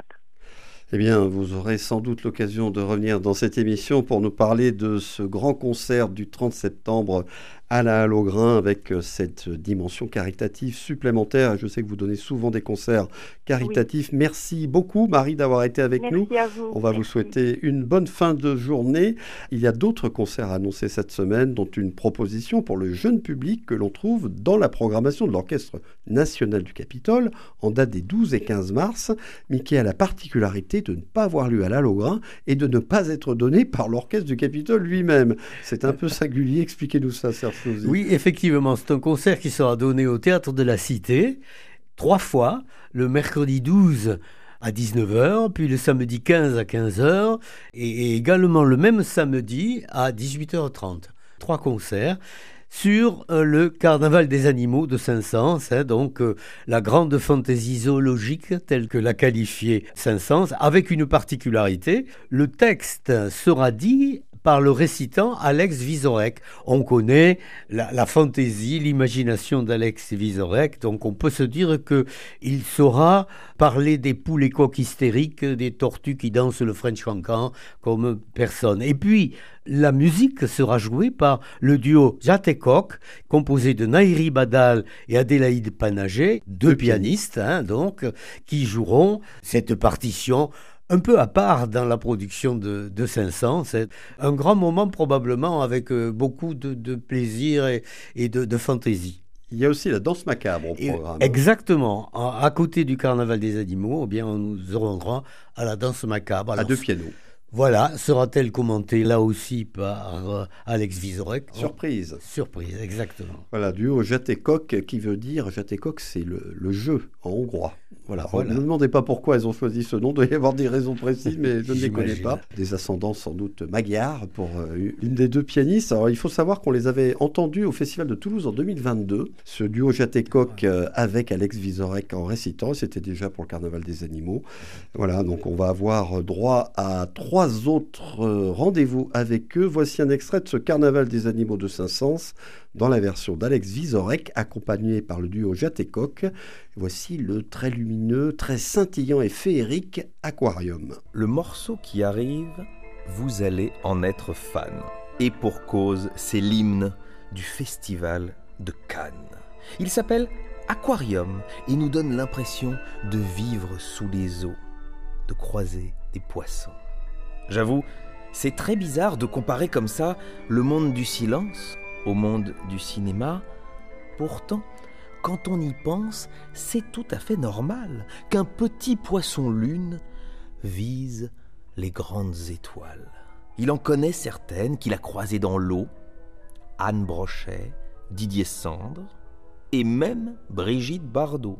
Eh bien, vous aurez sans doute l'occasion de revenir dans cette émission pour nous parler de ce grand concert du trente septembre à la Halle aux Grains avec cette dimension caritative supplémentaire. Je sais que vous donnez souvent des concerts caritatifs. Oui. Merci beaucoup, Marie, d'avoir été avec Merci nous. À vous. On va Merci. vous souhaiter une bonne fin de journée. Il y a d'autres concerts annoncés cette semaine, dont une proposition pour le jeune public que l'on trouve dans la programmation de l'Orchestre national du Capitole en date des douze et quinze mars, mais qui a la particularité de ne pas avoir lieu à la Halle aux Grains et de ne pas être donné par l'Orchestre du Capitole lui-même. C'est un peu singulier. Expliquez-nous ça, Serge. Oui, effectivement, c'est un concert qui sera donné au Théâtre de la Cité, trois fois, le mercredi douze à dix-neuf heures, puis le samedi quinze à quinze heures, et, et également le même samedi à dix-huit heures trente. Trois concerts sur euh, le Carnaval des animaux de Saint-Saëns, hein, donc euh, la grande fantaisie zoologique telle que l'a qualifiée Saint-Saëns, avec une particularité, le texte sera dit par le récitant Alex Vizorek. On connaît la, la fantaisie, l'imagination d'Alex Vizorek, donc on peut se dire qu'il saura parler des poules et coqs hystériques, des tortues qui dansent le French cancan comme personne. Et puis, la musique sera jouée par le duo Jatekok, composé de Nairi Badal et Adélaïde Panagé, deux pianistes, hein, donc, qui joueront cette partition un peu à part dans la production de, de Saint-Saëns. C'est un grand moment probablement avec euh, beaucoup de, de plaisir et, et de, de fantaisie. Il y a aussi la danse macabre au programme. Et, exactement. À, à côté du carnaval des animaux, eh bien, nous aurons droit à la danse macabre. Alors, à deux pianos. Voilà, sera-t-elle commentée là aussi par euh, Alex Vizorek? Surprise. Surprise, exactement. Voilà, duo Jatekok, qui veut dire, Jatekok, c'est le, le jeu en hongrois. Voilà. voilà. Ne me demandez pas pourquoi elles ont choisi ce nom, il doit y avoir des raisons précises, mais je ne les connais pas. Des ascendants sans doute magyars pour euh, une des deux pianistes. Alors il faut savoir qu'on les avait entendus au Festival de Toulouse en deux mille vingt-deux, ce duo Jatekok euh, avec Alex Vizorek en récitant, c'était déjà pour le Carnaval des animaux. Voilà, donc on va avoir droit à trois autres euh, rendez-vous avec eux. Voici un extrait de ce Carnaval des animaux de Saint-Saëns, dans la version d'Alex Vizorek, accompagné par le duo Jatekok. Voici le très lumineux, très scintillant et féerique Aquarium. Le morceau qui arrive, vous allez en être fan. Et pour cause, c'est l'hymne du festival de Cannes. Il s'appelle Aquarium et nous donne l'impression de vivre sous les eaux, de croiser des poissons. J'avoue, c'est très bizarre de comparer comme ça le monde du silence au monde du cinéma. Pourtant, quand on y pense, c'est tout à fait normal qu'un petit poisson-lune vise les grandes étoiles. Il en connaît certaines qu'il a croisées dans l'eau, Anne Brochet, Didier Sandre et même Brigitte Bardot.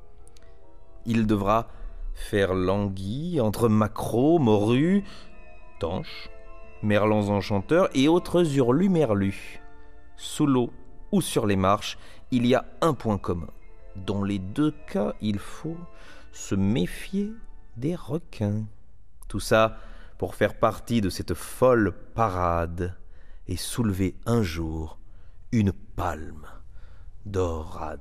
Il devra faire l'anguille entre maquereaux, morues, tanches, merlans enchanteurs et autres hurlumerlus. Sous l'eau ou sur les marches, il y a un point commun. Dans les deux cas, il faut se méfier des requins. Tout ça pour faire partie de cette folle parade et soulever un jour une palme dorade.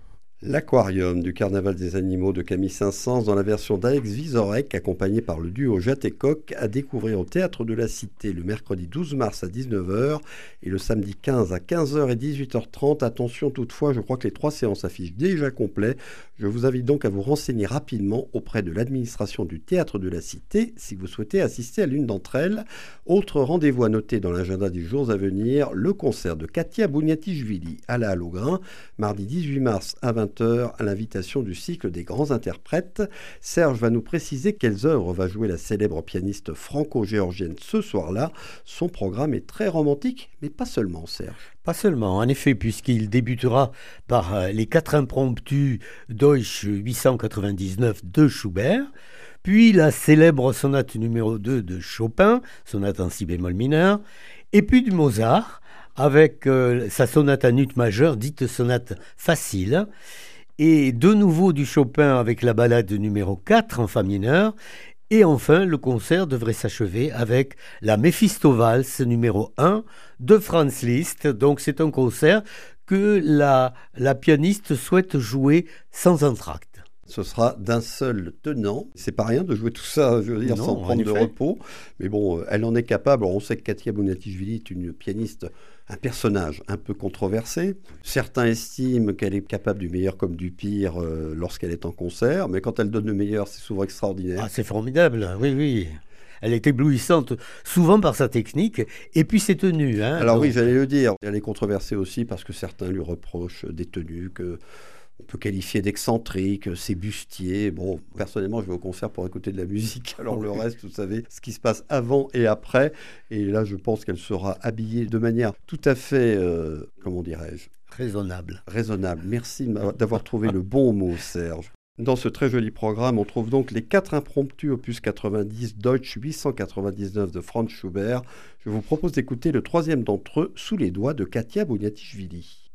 L'Aquarium du Carnaval des animaux de Camille Saint-Saëns dans la version d'Alex Vizorek, accompagné par le duo Jatekok, à découvrir au Théâtre de la Cité le mercredi douze mars à dix-neuf heures et le samedi quinze à quinze heures et dix-huit heures trente. Attention toutefois, je crois que les trois séances affichent déjà complet. Je vous invite donc à vous renseigner rapidement auprès de l'administration du Théâtre de la Cité si vous souhaitez assister à l'une d'entre elles. Autre rendez-vous à noter dans l'agenda des jours à venir, le concert de Katia Bouniatichvili à la Halle au Grain, mardi dix-huit mars à vingt heures à l'invitation du cycle des grands interprètes. Serge va nous préciser quelles œuvres va jouer la célèbre pianiste franco-géorgienne ce soir-là. Son programme est très romantique, mais pas seulement, Serge. Pas seulement, en effet, puisqu'il débutera par les quatre impromptus Deutsch huit cent quatre-vingt-dix-neuf de Schubert, puis la célèbre sonate numéro deux de Chopin, sonate en si bémol mineur, et puis du Mozart, avec euh, sa sonate en ut majeur, dite sonate facile, et de nouveau du Chopin avec la ballade numéro quatre en fa mineur, et enfin le concert devrait s'achever avec la Méphisto-Valse numéro un de Franz Liszt. Donc c'est un concert que la, la pianiste souhaite jouer sans entracte. Ce sera d'un seul tenant. C'est pas rien de jouer tout ça, je veux dire, non, sans prendre de repos. Mais bon, elle en est capable. Alors, on sait que Katia Bouniatichvili est une pianiste, un personnage un peu controversé. Certains estiment qu'elle est capable du meilleur comme du pire euh, lorsqu'elle est en concert. Mais quand elle donne le meilleur, c'est souvent extraordinaire. Ah, c'est formidable, oui, oui. Elle est éblouissante, souvent par sa technique, et puis ses tenues. Hein, Alors donc... oui, j'allais le dire. Elle est controversée aussi parce que certains lui reprochent des tenues que... on peut qualifier d'excentrique, ses bustiers. Bon, personnellement, je vais au concert pour écouter de la musique. Alors le reste, vous savez, ce qui se passe avant et après. Et là, je pense qu'elle sera habillée de manière tout à fait, euh, comment dirais-je, raisonnable. Raisonnable. Merci d'avoir trouvé le bon mot, Serge. Dans ce très joli programme, on trouve donc les quatre impromptus opus quatre-vingt-dix Deutsch huit cent quatre-vingt-dix-neuf de Franz Schubert. Je vous propose d'écouter le troisième d'entre eux, Sous les doigts de Katia Bouniatichvili.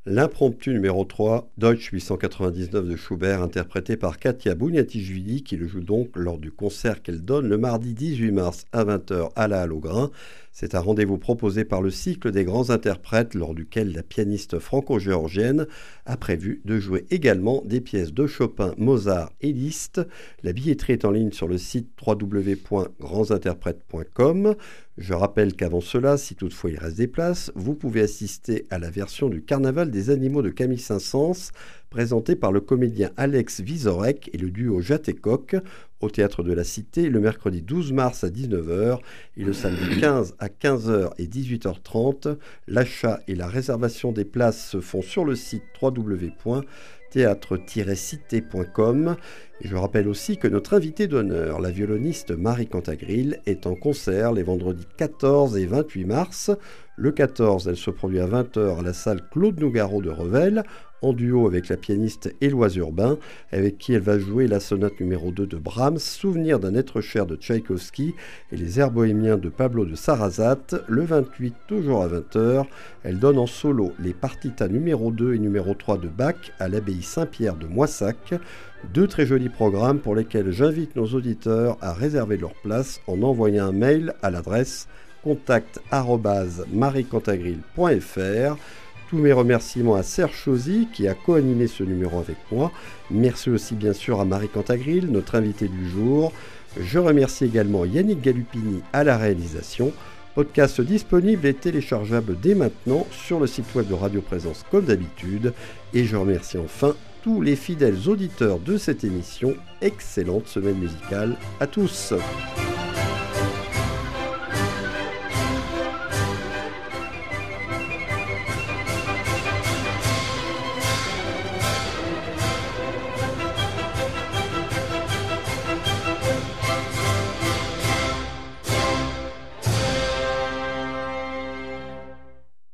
L'impromptu numéro trois, Deutsch huit cent quatre-vingt-dix-neuf de Schubert, interprété par Katia Bouniatichvili, qui le joue donc lors du concert qu'elle donne le mardi dix-huit mars à vingt heures à la Halle au Grain. C'est un rendez-vous proposé par le cycle des grands interprètes, lors duquel la pianiste franco-géorgienne a prévu de jouer également des pièces de Chopin, Mozart et Liszt. La billetterie est en ligne sur le site w w w point grands interprètes point com. Je rappelle qu'avant cela, si toutefois il reste des places, vous pouvez assister à la version du Carnaval des animaux de Camille Saint-Saëns, présentée par le comédien Alex Vizorek et le duo Jatte et Coq, au Théâtre de la Cité, le mercredi douze mars à dix-neuf heures et le samedi quinze à quinze heures et dix-huit heures trente. L'achat et la réservation des places se font sur le site w w w point théâtre tiret cité point com. Et je rappelle aussi que notre invitée d'honneur, la violoniste Marie Cantagril, est en concert les vendredis quatorze et vingt-huit mars. Le quatorze, elle se produit à vingt heures à la salle Claude Nougaro de Revel, en duo avec la pianiste Éloise Urbain, avec qui elle va jouer la sonate numéro deux de Brahms, Souvenir d'un être cher de Tchaïkovski et les airs bohémiens de Pablo de Sarrazate. Le vingt-huit, toujours à vingt heures, elle donne en solo les partitas numéro deux et numéro trois de Bach à l'abbaye Saint-Pierre de Moissac. Deux très jolis programmes pour lesquels j'invite nos auditeurs à réserver leur place en envoyant un mail à l'adresse contact arobase mariecantagril point f r. Tous mes remerciements à Serge Chauzy qui a co-animé ce numéro avec moi. Merci aussi bien sûr à Marie Cantagril, notre invitée du jour. Je remercie également Yannick Galupini à la réalisation. Podcast disponible et téléchargeable dès maintenant sur le site web de Radio Présence comme d'habitude. Et je remercie enfin tous les fidèles auditeurs de cette émission. Excellente semaine musicale à tous.